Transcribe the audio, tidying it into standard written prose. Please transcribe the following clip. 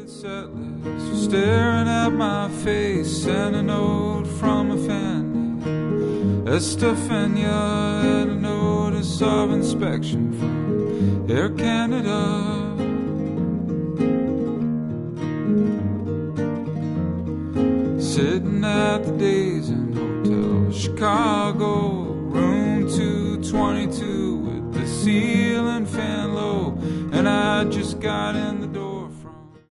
settlers staring at my face, and a note from a fan, Estefania, and a notice of inspection from Air Canada. Sitting at the Days Inn Hotel, Chicago, room 222 with the ceiling fan low, and I just got in